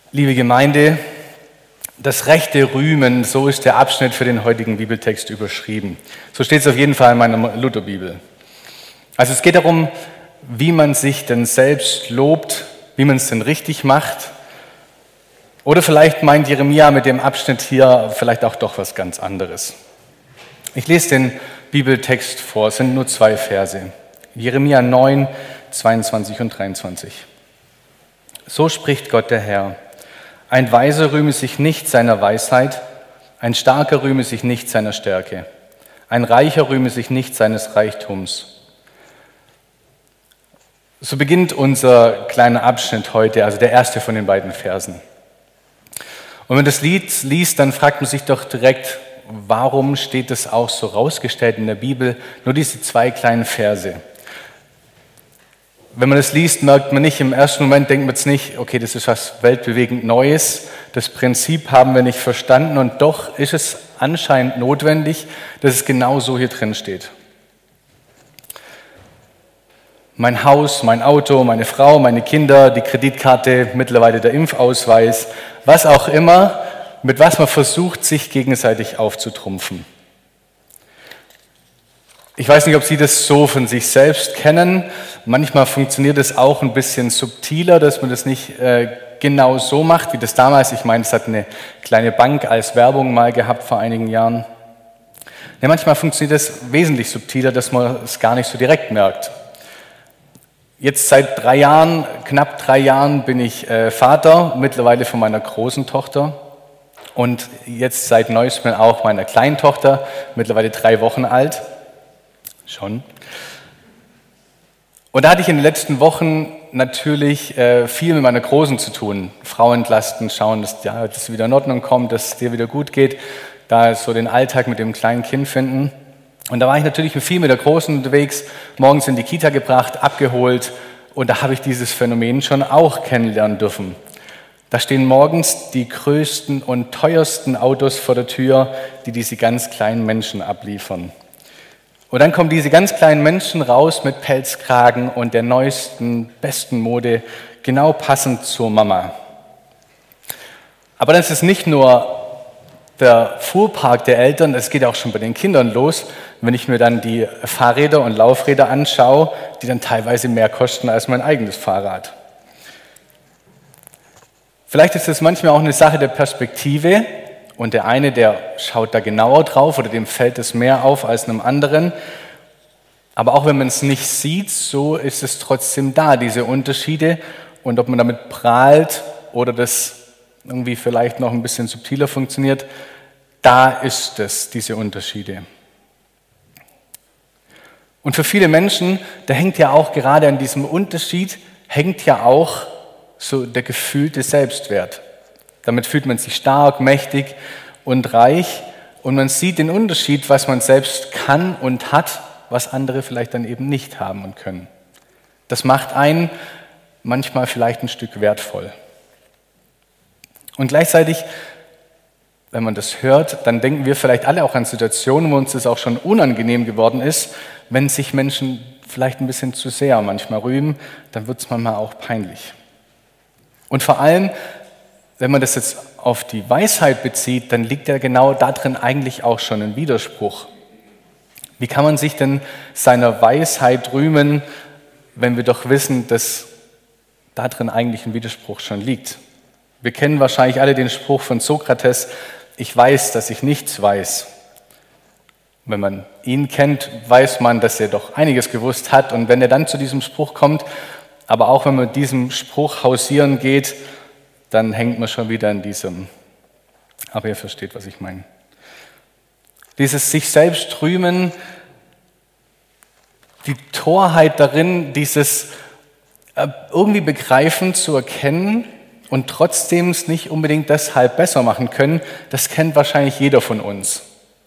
Liebe Gemeinde, das rechte Rühmen, so ist der Abschnitt für den heutigen Bibeltext überschrieben. So steht es auf jeden Fall in meiner Lutherbibel. Also es geht darum, wie man sich denn selbst lobt, wie man es denn richtig macht. Oder vielleicht meint Jeremia mit dem Abschnitt hier vielleicht auch doch was ganz anderes. Ich lese den Bibeltext vor, es sind nur 2 Verse. Jeremia 9, 22 und 23. So spricht Gott der Herr. Ein Weiser rühme sich nicht seiner Weisheit, ein Starker rühme sich nicht seiner Stärke, ein Reicher rühme sich nicht seines Reichtums. So beginnt unser kleiner Abschnitt heute, also der erste von den beiden Versen. Und wenn man das Lied liest, dann fragt man sich doch direkt, warum steht das auch so rausgestellt in der Bibel, nur diese 2 kleinen Verse. Wenn man das liest, merkt man nicht, im ersten Moment denkt man jetzt nicht, okay, das ist was weltbewegend Neues, das Prinzip haben wir nicht verstanden und doch ist es anscheinend notwendig, dass es genau so hier drin steht. Mein Haus, mein Auto, meine Frau, meine Kinder, die Kreditkarte, mittlerweile der Impfausweis, was auch immer, mit was man versucht, sich gegenseitig aufzutrumpfen. Ich weiß nicht, ob Sie das so von sich selbst kennen. Manchmal funktioniert es auch ein bisschen subtiler, dass man das nicht genau so macht, wie das damals. Ich meine, es hat eine kleine Bank als Werbung mal gehabt vor einigen Jahren. Ja, manchmal funktioniert es wesentlich subtiler, dass man es gar nicht so direkt merkt. Jetzt seit 3 Jahren, knapp 3 Jahren, bin ich Vater, mittlerweile von meiner großen Tochter. Und jetzt seit Neuestem auch meiner kleinen Tochter, mittlerweile 3 Wochen alt. Schon. Und da hatte ich in den letzten Wochen natürlich viel mit meiner Großen zu tun. Frau entlasten, schauen, dass das wieder in Ordnung kommt, dass es dir wieder gut geht. Da so den Alltag mit dem kleinen Kind finden. Und da war ich natürlich viel mit der Großen unterwegs, morgens in die Kita gebracht, abgeholt. Und da habe ich dieses Phänomen schon auch kennenlernen dürfen. Da stehen morgens die größten und teuersten Autos vor der Tür, die diese ganz kleinen Menschen abliefern. Und dann kommen diese ganz kleinen Menschen raus mit Pelzkragen und der neuesten, besten Mode, genau passend zur Mama. Aber dann ist es nicht nur der Fuhrpark der Eltern, es geht auch schon bei den Kindern los, wenn ich mir dann die Fahrräder und Laufräder anschaue, die dann teilweise mehr kosten als mein eigenes Fahrrad. Vielleicht ist es manchmal auch eine Sache der Perspektive. Und der eine, der schaut da genauer drauf oder dem fällt es mehr auf als einem anderen. Aber auch wenn man es nicht sieht, so ist es trotzdem da, diese Unterschiede. Und ob man damit prahlt oder das irgendwie vielleicht noch ein bisschen subtiler funktioniert, da ist es, diese Unterschiede. Und für viele Menschen, da hängt ja auch gerade an diesem Unterschied, hängt ja auch so der gefühlte Selbstwert. Damit fühlt man sich stark, mächtig und reich und man sieht den Unterschied, was man selbst kann und hat, was andere vielleicht dann eben nicht haben und können. Das macht einen manchmal vielleicht ein Stück wertvoll. Und gleichzeitig, wenn man das hört, dann denken wir vielleicht alle auch an Situationen, wo uns das auch schon unangenehm geworden ist, wenn sich Menschen vielleicht ein bisschen zu sehr manchmal rühmen, dann wird es manchmal auch peinlich. Und vor allem, wenn man das jetzt auf die Weisheit bezieht, dann liegt ja genau darin eigentlich auch schon ein Widerspruch. Wie kann man sich denn seiner Weisheit rühmen, wenn wir doch wissen, dass darin eigentlich ein Widerspruch schon liegt? Wir kennen wahrscheinlich alle den Spruch von Sokrates, ich weiß, dass ich nichts weiß. Wenn man ihn kennt, weiß man, dass er doch einiges gewusst hat. Und wenn er dann zu diesem Spruch kommt, aber auch wenn man mit diesem Spruch hausieren geht, dann hängt man schon wieder in diesem. Aber ihr versteht, was ich meine. Dieses sich selbst rühmen, die Torheit darin, dieses irgendwie begreifen, zu erkennen und trotzdem es nicht unbedingt deshalb besser machen können, das kennt wahrscheinlich jeder von uns.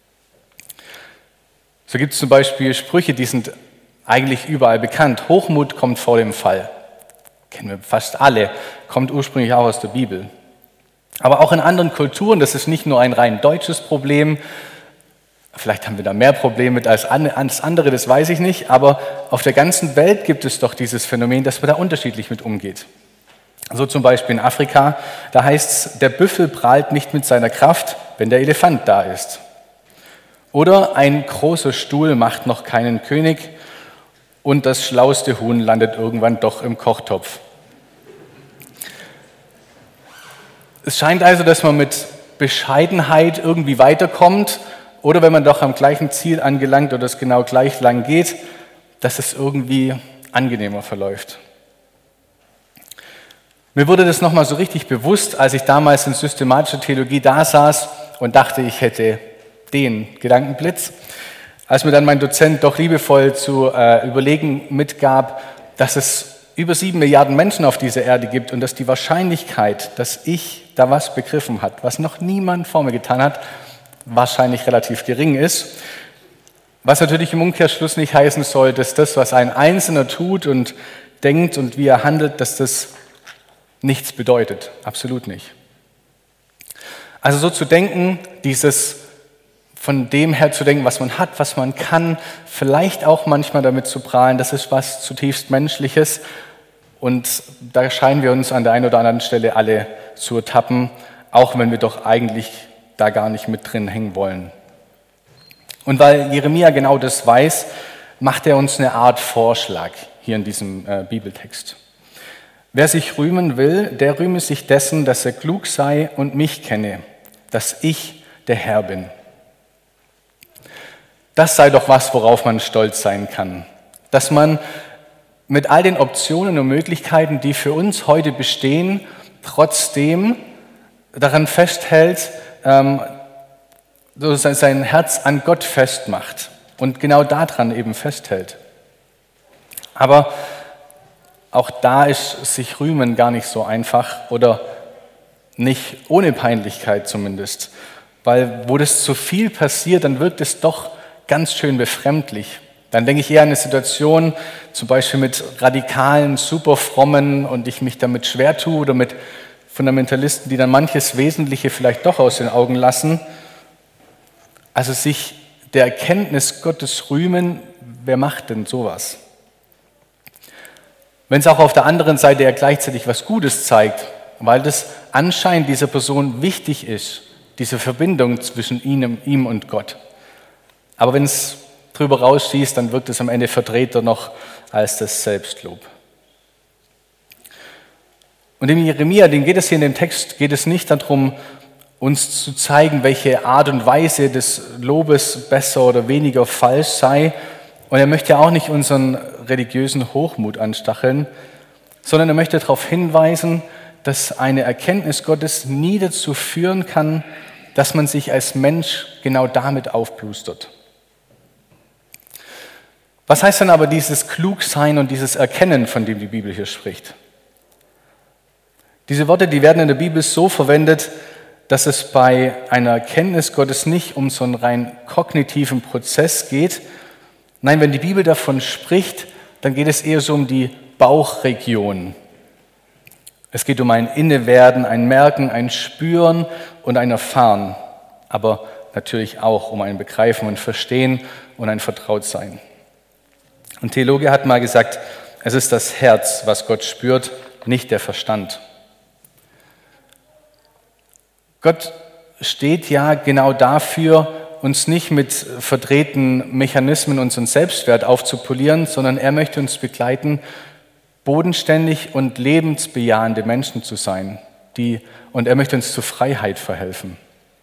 So gibt es zum Beispiel Sprüche, die sind eigentlich überall bekannt. Hochmut kommt vor dem Fall. Kennen wir fast alle, kommt ursprünglich auch aus der Bibel. Aber auch in anderen Kulturen, das ist nicht nur ein rein deutsches Problem, vielleicht haben wir da mehr Probleme mit als andere, das weiß ich nicht, aber auf der ganzen Welt gibt es doch dieses Phänomen, dass man da unterschiedlich mit umgeht. So zum Beispiel in Afrika, da heißt es, der Büffel prahlt nicht mit seiner Kraft, wenn der Elefant da ist. Oder ein großer Stuhl macht noch keinen König und das schlauste Huhn landet irgendwann doch im Kochtopf. Es scheint also, dass man mit Bescheidenheit irgendwie weiterkommt oder wenn man doch am gleichen Ziel angelangt oder es genau gleich lang geht, dass es irgendwie angenehmer verläuft. Mir wurde das nochmal so richtig bewusst, als ich damals in systematischer Theologie da saß und dachte, ich hätte den Gedankenblitz, als mir dann mein Dozent doch liebevoll zu überlegen mitgab, dass es über 7 Milliarden Menschen auf dieser Erde gibt und dass die Wahrscheinlichkeit, dass ich da was begriffen habe, was noch niemand vor mir getan hat, wahrscheinlich relativ gering ist. Was natürlich im Umkehrschluss nicht heißen soll, dass das, was ein Einzelner tut und denkt und wie er handelt, dass das nichts bedeutet. Absolut nicht. Also so zu denken, dieses von dem her zu denken, was man hat, was man kann, vielleicht auch manchmal damit zu prahlen, das ist was zutiefst Menschliches. Und da scheinen wir uns an der einen oder anderen Stelle alle zu ertappen, auch wenn wir doch eigentlich da gar nicht mit drin hängen wollen. Und weil Jeremia genau das weiß, macht er uns eine Art Vorschlag hier in diesem Bibeltext. Wer sich rühmen will, der rühme sich dessen, dass er klug sei und mich kenne, dass ich der Herr bin. Das sei doch was, worauf man stolz sein kann. Dass man mit all den Optionen und Möglichkeiten, die für uns heute bestehen, trotzdem daran festhält, sein Herz an Gott festmacht und genau daran eben festhält. Aber auch da ist sich rühmen gar nicht so einfach oder nicht ohne Peinlichkeit zumindest. Weil wo das zu viel passiert, dann wirkt es doch ganz schön befremdlich. Dann denke ich eher an eine Situation, zum Beispiel mit radikalen, super frommen und ich mich damit schwer tue oder mit Fundamentalisten, die dann manches Wesentliche vielleicht doch aus den Augen lassen. Also sich der Erkenntnis Gottes rühmen, wer macht denn sowas? Wenn es auch auf der anderen Seite ja gleichzeitig was Gutes zeigt, weil das anscheinend dieser Person wichtig ist, diese Verbindung zwischen ihm und Gott. Aber wenn es drüber rausschießt, dann wirkt es am Ende verdrehter noch als das Selbstlob. Und dem Jeremia, dem geht es hier in dem Text, geht es nicht darum, uns zu zeigen, welche Art und Weise des Lobes besser oder weniger falsch sei. Und er möchte auch nicht unseren religiösen Hochmut anstacheln, sondern er möchte darauf hinweisen, dass eine Erkenntnis Gottes nie dazu führen kann, dass man sich als Mensch genau damit aufplustert. Was heißt denn aber dieses Klugsein und dieses Erkennen, von dem die Bibel hier spricht? Diese Worte, die werden in der Bibel so verwendet, dass es bei einer Erkenntnis Gottes nicht um so einen rein kognitiven Prozess geht. Nein, wenn die Bibel davon spricht, dann geht es eher so um die Bauchregion. Es geht um ein Innewerden, ein Merken, ein Spüren und ein Erfahren, aber natürlich auch um ein Begreifen und Verstehen und ein Vertrautsein. Ein Theologe hat mal gesagt, es ist das Herz, was Gott spürt, nicht der Verstand. Gott steht ja genau dafür, uns nicht mit verdrehten Mechanismen unseren Selbstwert aufzupolieren, sondern er möchte uns begleiten, bodenständig und lebensbejahende Menschen zu sein. Und er möchte uns zur Freiheit verhelfen.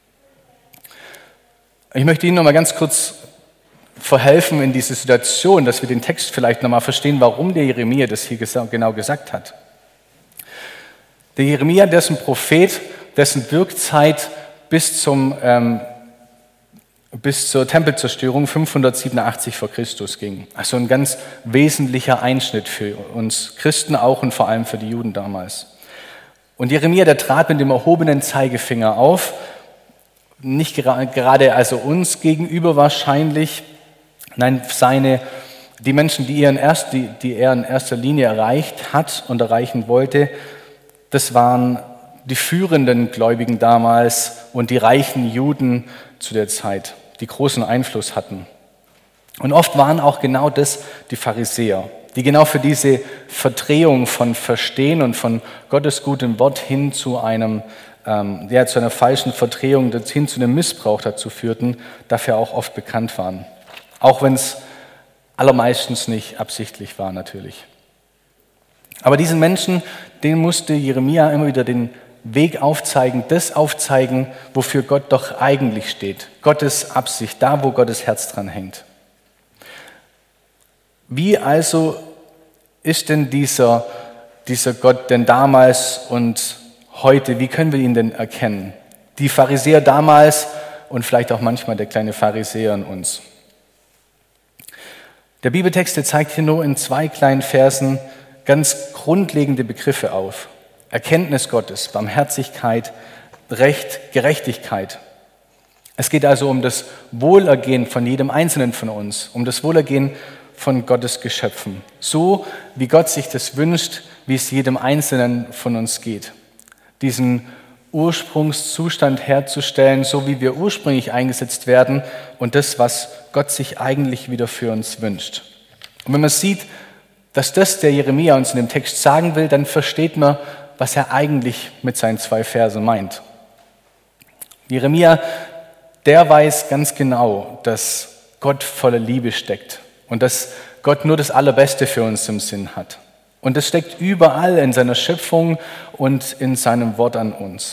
Ich möchte Ihnen noch mal ganz kurz verhelfen in diese Situation, dass wir den Text vielleicht noch mal verstehen, warum der Jeremia das hier genau gesagt hat. Der Jeremia, der ist ein Prophet, dessen Wirkzeit bis zur Tempelzerstörung 587 vor Christus ging. Also ein ganz wesentlicher Einschnitt für uns Christen auch und vor allem für die Juden damals. Und Jeremia, der trat mit dem erhobenen Zeigefinger auf, nicht gerade also uns gegenüber wahrscheinlich, nein, die Menschen, die er in erster Linie erreicht hat und erreichen wollte, das waren die führenden Gläubigen damals und die reichen Juden zu der Zeit, die großen Einfluss hatten. Und oft waren auch genau das die Pharisäer, die genau für diese Verdrehung von Verstehen und von Gottes gutem Wort hin zu einer falschen Verdrehung, hin zu einem Missbrauch dazu führten, dafür auch oft bekannt waren. Auch wenn es allermeistens nicht absichtlich war natürlich. Aber diesen Menschen, denen musste Jeremia immer wieder den Weg aufzeigen, das aufzeigen, wofür Gott doch eigentlich steht. Gottes Absicht, da wo Gottes Herz dran hängt. Wie also ist denn dieser Gott denn damals und heute, wie können wir ihn denn erkennen? Die Pharisäer damals und vielleicht auch manchmal der kleine Pharisäer in uns. Der Bibeltext zeigt hier nur in 2 kleinen Versen ganz grundlegende Begriffe auf. Erkenntnis Gottes, Barmherzigkeit, Recht, Gerechtigkeit. Es geht also um das Wohlergehen von jedem Einzelnen von uns, um das Wohlergehen von Gottes Geschöpfen. So, wie Gott sich das wünscht, wie es jedem Einzelnen von uns geht. Diesen Ursprungszustand herzustellen, so wie wir ursprünglich eingesetzt werden und das, was Gott sich eigentlich wieder für uns wünscht. Und wenn man sieht, dass das der Jeremia uns in dem Text sagen will, dann versteht man, was er eigentlich mit seinen 2 Versen meint. Jeremia, der weiß ganz genau, dass Gott voller Liebe steckt und dass Gott nur das Allerbeste für uns im Sinn hat. Und das steckt überall in seiner Schöpfung und in seinem Wort an uns.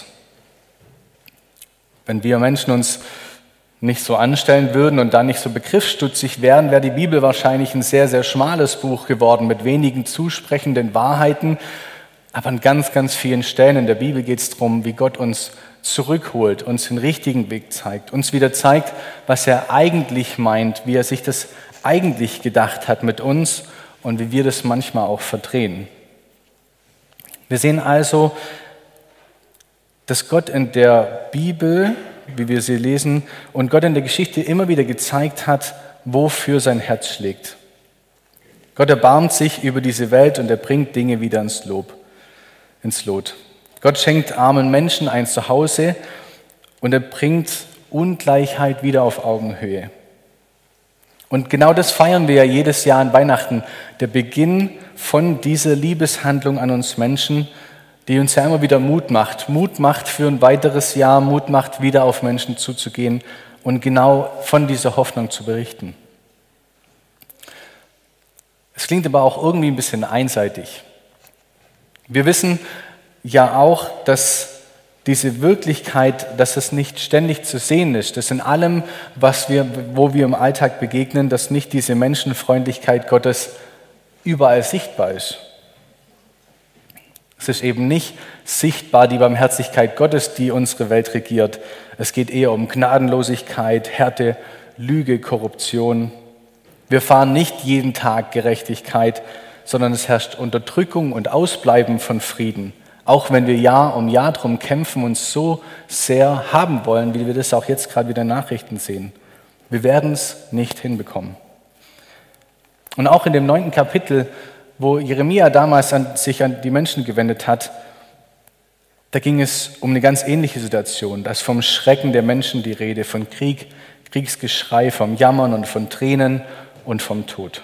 Wenn wir Menschen uns nicht so anstellen würden und da nicht so begriffsstutzig wären, wäre die Bibel wahrscheinlich ein sehr, sehr schmales Buch geworden mit wenigen zusprechenden Wahrheiten. Aber an ganz, ganz vielen Stellen in der Bibel geht es darum, wie Gott uns zurückholt, uns den richtigen Weg zeigt, uns wieder zeigt, was er eigentlich meint, wie er sich das eigentlich gedacht hat mit uns und wie wir das manchmal auch verdrehen. Wir sehen also, dass Gott in der Bibel, wie wir sie lesen, und Gott in der Geschichte immer wieder gezeigt hat, wofür sein Herz schlägt. Gott erbarmt sich über diese Welt und er bringt Dinge wieder ins Lot. Gott schenkt armen Menschen ein Zuhause und er bringt Ungleichheit wieder auf Augenhöhe. Und genau das feiern wir ja jedes Jahr an Weihnachten, der Beginn von dieser Liebeshandlung an uns Menschen, die uns ja immer wieder Mut macht für ein weiteres Jahr, Mut macht, wieder auf Menschen zuzugehen und genau von dieser Hoffnung zu berichten. Es klingt aber auch irgendwie ein bisschen einseitig. Wir wissen ja auch, dass diese Wirklichkeit, dass es nicht ständig zu sehen ist, dass in allem, wo wir im Alltag begegnen, dass nicht diese Menschenfreundlichkeit Gottes überall sichtbar ist. Es ist eben nicht sichtbar die Barmherzigkeit Gottes, die unsere Welt regiert. Es geht eher um Gnadenlosigkeit, Härte, Lüge, Korruption. Wir erfahren nicht jeden Tag Gerechtigkeit, sondern es herrscht Unterdrückung und Ausbleiben von Frieden. Auch wenn wir Jahr um Jahr darum kämpfen und so sehr haben wollen, wie wir das auch jetzt gerade wieder in Nachrichten sehen. Wir werden es nicht hinbekommen. Und auch in dem 9. Kapitel, wo Jeremia damals sich an die Menschen gewendet hat, da ging es um eine ganz ähnliche Situation. Da ist vom Schrecken der Menschen die Rede, von Krieg, Kriegsgeschrei, vom Jammern und von Tränen und vom Tod.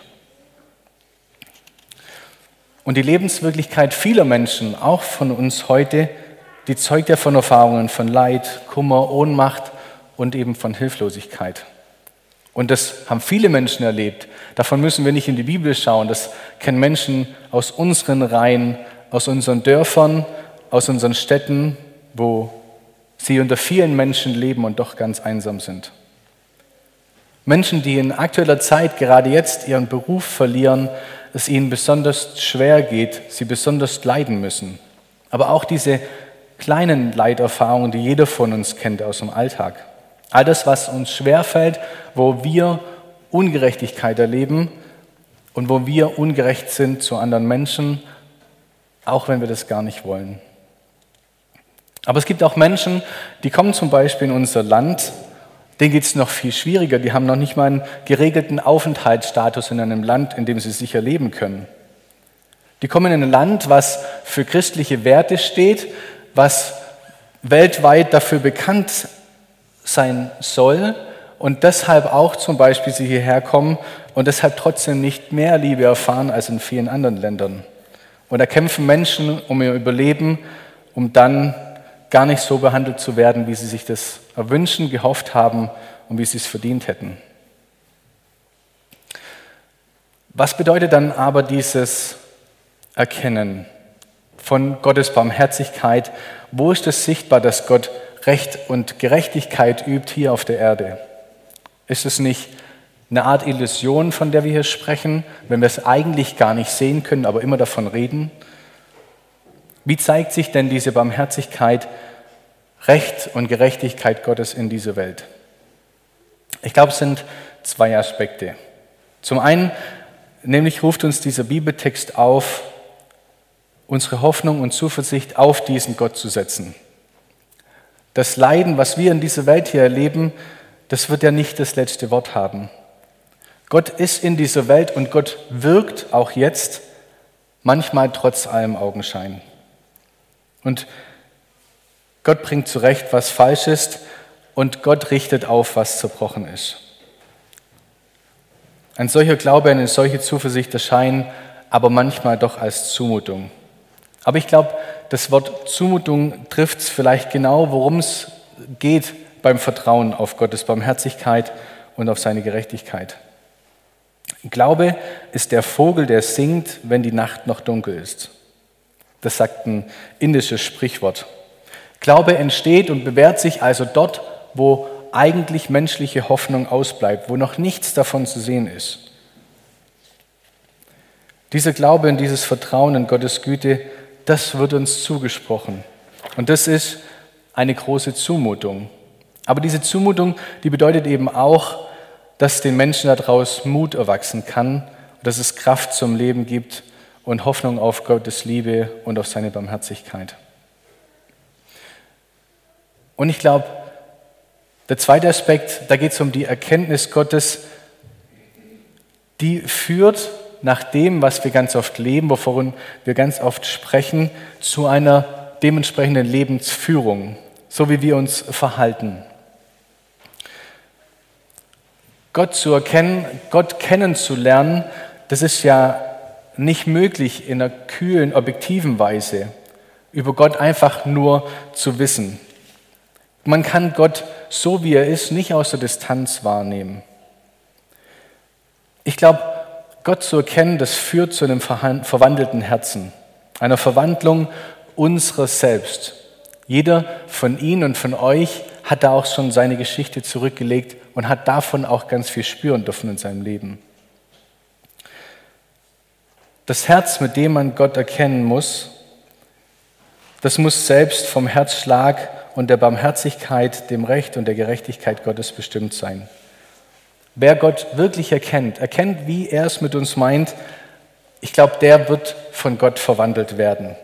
Und die Lebenswirklichkeit vieler Menschen, auch von uns heute, die zeugt ja von Erfahrungen von Leid, Kummer, Ohnmacht und eben von Hilflosigkeit. Und das haben viele Menschen erlebt. Davon müssen wir nicht in die Bibel schauen. Das kennen Menschen aus unseren Reihen, aus unseren Dörfern, aus unseren Städten, wo sie unter vielen Menschen leben und doch ganz einsam sind. Menschen, die in aktueller Zeit gerade jetzt ihren Beruf verlieren, es ihnen besonders schwer geht, sie besonders leiden müssen. Aber auch diese kleinen Leiterfahrungen, die jeder von uns kennt aus dem Alltag. All das, was uns schwerfällt, wo wir Ungerechtigkeit erleben und wo wir ungerecht sind zu anderen Menschen, auch wenn wir das gar nicht wollen. Aber es gibt auch Menschen, die kommen zum Beispiel in unser Land, denen geht es noch viel schwieriger. Die haben noch nicht mal einen geregelten Aufenthaltsstatus in einem Land, in dem sie sicher leben können. Die kommen in ein Land, was für christliche Werte steht, was weltweit dafür bekannt sein soll und deshalb auch zum Beispiel sie hierher kommen, und deshalb trotzdem nicht mehr Liebe erfahren als in vielen anderen Ländern. Und da kämpfen Menschen um ihr Überleben, um dann gar nicht so behandelt zu werden, wie sie sich das erwünschen, gehofft haben und wie sie es verdient hätten. Was bedeutet dann aber dieses Erkennen von Gottes Barmherzigkeit? Wo ist es sichtbar, dass Gott Recht und Gerechtigkeit übt hier auf der Erde? Ist es nicht eine Art Illusion, von der wir hier sprechen, wenn wir es eigentlich gar nicht sehen können, aber immer davon reden? Wie zeigt sich denn diese Barmherzigkeit, Recht und Gerechtigkeit Gottes in dieser Welt? Ich glaube, es sind zwei Aspekte. Zum einen, nämlich ruft uns dieser Bibeltext auf, unsere Hoffnung und Zuversicht auf diesen Gott zu setzen. Das Leiden, was wir in dieser Welt hier erleben, das wird ja nicht das letzte Wort haben. Gott ist in dieser Welt und Gott wirkt auch jetzt, manchmal trotz allem Augenschein. Und Gott bringt zurecht, was falsch ist, und Gott richtet auf, was zerbrochen ist. Ein solcher Glaube, eine solche Zuversicht erscheinen aber manchmal doch als Zumutung. Aber ich glaube, das Wort Zumutung trifft es vielleicht genau, worum es geht beim Vertrauen auf Gottes Barmherzigkeit und auf seine Gerechtigkeit. Glaube ist der Vogel, der singt, wenn die Nacht noch dunkel ist. Das sagt ein indisches Sprichwort. Glaube entsteht und bewährt sich also dort, wo eigentlich menschliche Hoffnung ausbleibt, wo noch nichts davon zu sehen ist. Dieser Glaube und dieses Vertrauen in Gottes Güte, das wird uns zugesprochen. Und das ist eine große Zumutung. Aber diese Zumutung, die bedeutet eben auch, dass den Menschen daraus Mut erwachsen kann, dass es Kraft zum Leben gibt und Hoffnung auf Gottes Liebe und auf seine Barmherzigkeit. Und ich glaube, der zweite Aspekt, da geht es um die Erkenntnis Gottes, die führt nach dem, was wir ganz oft leben, wovon wir ganz oft sprechen, zu einer dementsprechenden Lebensführung, so wie wir uns verhalten. Gott zu erkennen, Gott kennenzulernen, das ist ja nicht möglich in einer kühlen, objektiven Weise, über Gott einfach nur zu wissen. Man kann Gott, so wie er ist, nicht aus der Distanz wahrnehmen. Ich glaube, Gott zu erkennen, das führt zu einem verwandelten Herzen, einer Verwandlung unseres Selbst. Jeder von Ihnen und von euch hat da auch schon seine Geschichte zurückgelegt und hat davon auch ganz viel spüren dürfen in seinem Leben. Das Herz, mit dem man Gott erkennen muss, das muss selbst vom Herzschlag und der Barmherzigkeit, dem Recht und der Gerechtigkeit Gottes bestimmt sein. Wer Gott wirklich erkennt, wie er es mit uns meint, ich glaube, der wird von Gott verwandelt werden.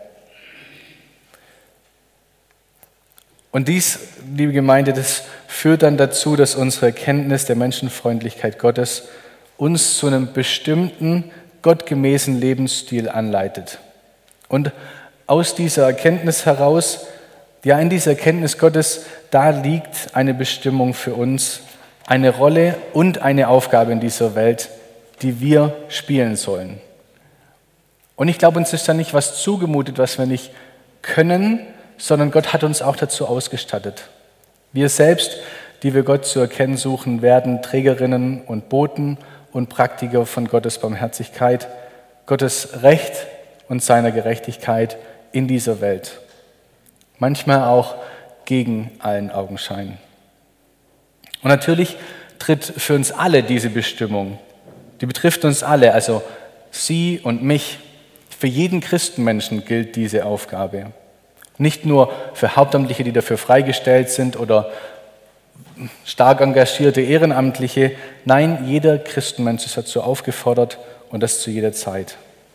Und dies, liebe Gemeinde, das führt dann dazu, dass unsere Erkenntnis der Menschenfreundlichkeit Gottes uns zu einem bestimmten, gottgemäßen Lebensstil anleitet. Und aus dieser Erkenntnis heraus, ja, in dieser Erkenntnis Gottes, da liegt eine Bestimmung für uns, eine Rolle und eine Aufgabe in dieser Welt, die wir spielen sollen. Und ich glaube, uns ist da nicht was zugemutet, was wir nicht können, sondern Gott hat uns auch dazu ausgestattet. Wir selbst, die wir Gott zu erkennen suchen, werden Trägerinnen und Boten und Praktiker von Gottes Barmherzigkeit, Gottes Recht und seiner Gerechtigkeit in dieser Welt. Manchmal auch gegen allen Augenschein. Und natürlich tritt für uns alle diese Bestimmung, die betrifft uns alle, also Sie und mich. Für jeden Christenmenschen gilt diese Aufgabe. Nicht nur für Hauptamtliche, die dafür freigestellt sind oder stark engagierte Ehrenamtliche. Nein, jeder Christenmensch ist dazu aufgefordert und das zu jeder Zeit.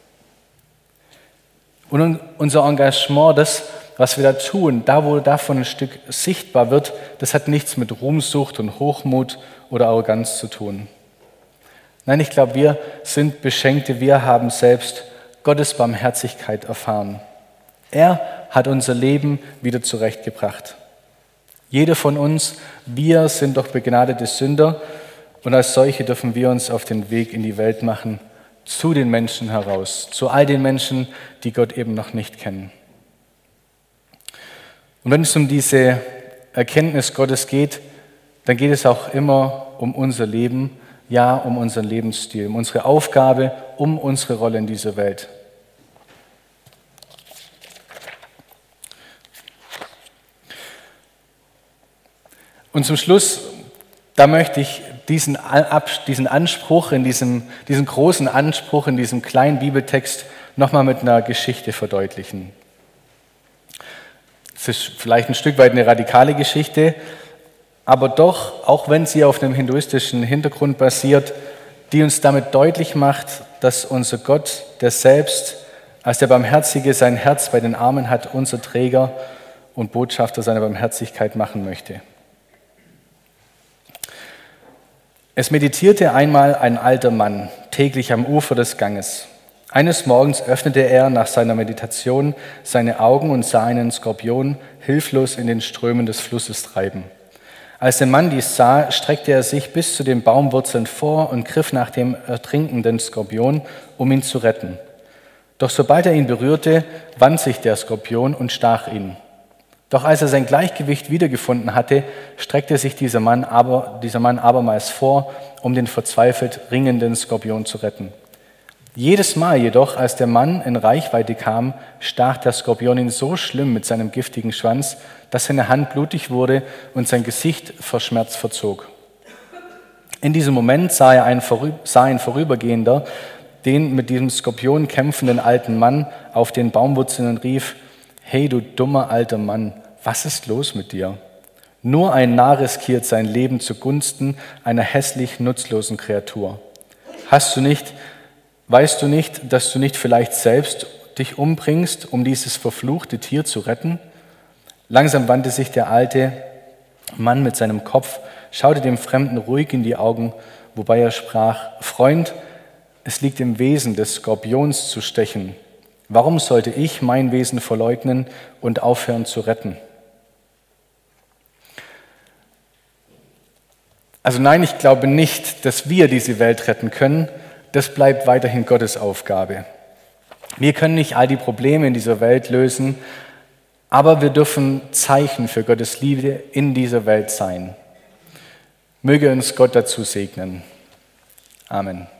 Und unser Engagement, das, was wir da tun, da wo davon ein Stück sichtbar wird, das hat nichts mit Ruhmsucht und Hochmut oder Arroganz zu tun. Nein, ich glaube, wir sind Beschenkte, wir haben selbst Gottes Barmherzigkeit erfahren. Er hat unser Leben wieder zurechtgebracht. Jeder von uns, wir sind doch begnadete Sünder, Und als solche dürfen wir uns auf den Weg in die Welt machen, zu den Menschen heraus, zu all den Menschen, die Gott eben noch nicht kennen. Und wenn es um diese Erkenntnis Gottes geht, dann geht es auch immer um unser Leben, ja, um unseren Lebensstil, um unsere Aufgabe, um unsere Rolle in dieser Welt. Und zum Schluss, da möchte ich diesen Anspruch, diesen großen Anspruch in diesem kleinen Bibeltext nochmal mit einer Geschichte verdeutlichen. Es ist vielleicht ein Stück weit eine radikale Geschichte, aber doch, auch wenn sie auf einem hinduistischen Hintergrund basiert, die uns damit deutlich macht, dass unser Gott, der selbst als der Barmherzige sein Herz bei den Armen hat, unser Träger und Botschafter seiner Barmherzigkeit machen möchte. Es meditierte einmal ein alter Mann täglich am Ufer des Ganges. Eines Morgens öffnete er nach seiner Meditation seine Augen und sah einen Skorpion hilflos in den Strömen des Flusses treiben. Als der Mann dies sah, streckte er sich bis zu den Baumwurzeln vor und griff nach dem ertrinkenden Skorpion, um ihn zu retten. Doch sobald er ihn berührte, wand sich der Skorpion und stach ihn. Doch als er sein Gleichgewicht wiedergefunden hatte, streckte sich dieser Mann abermals vor, um den verzweifelt ringenden Skorpion zu retten. Jedes Mal jedoch, als der Mann in Reichweite kam, stach der Skorpion ihn so schlimm mit seinem giftigen Schwanz, dass seine Hand blutig wurde und sein Gesicht vor Schmerz verzog. In diesem Moment sah ein Vorübergehender den mit diesem Skorpion kämpfenden alten Mann auf den Baumwurzeln und rief: »Hey, du dummer alter Mann, was ist los mit dir? Nur ein Narr riskiert sein Leben zugunsten einer hässlich nutzlosen Kreatur. Weißt du nicht, dass du nicht vielleicht selbst dich umbringst, um dieses verfluchte Tier zu retten?« Langsam wandte sich der alte Mann mit seinem Kopf, schaute dem Fremden ruhig in die Augen, wobei er sprach: »Freund, es liegt im Wesen des Skorpions zu stechen. Warum sollte ich mein Wesen verleugnen und aufhören zu retten?« Also nein, ich glaube nicht, dass wir diese Welt retten können. Das bleibt weiterhin Gottes Aufgabe. Wir können nicht all die Probleme in dieser Welt lösen, aber wir dürfen Zeichen für Gottes Liebe in dieser Welt sein. Möge uns Gott dazu segnen. Amen.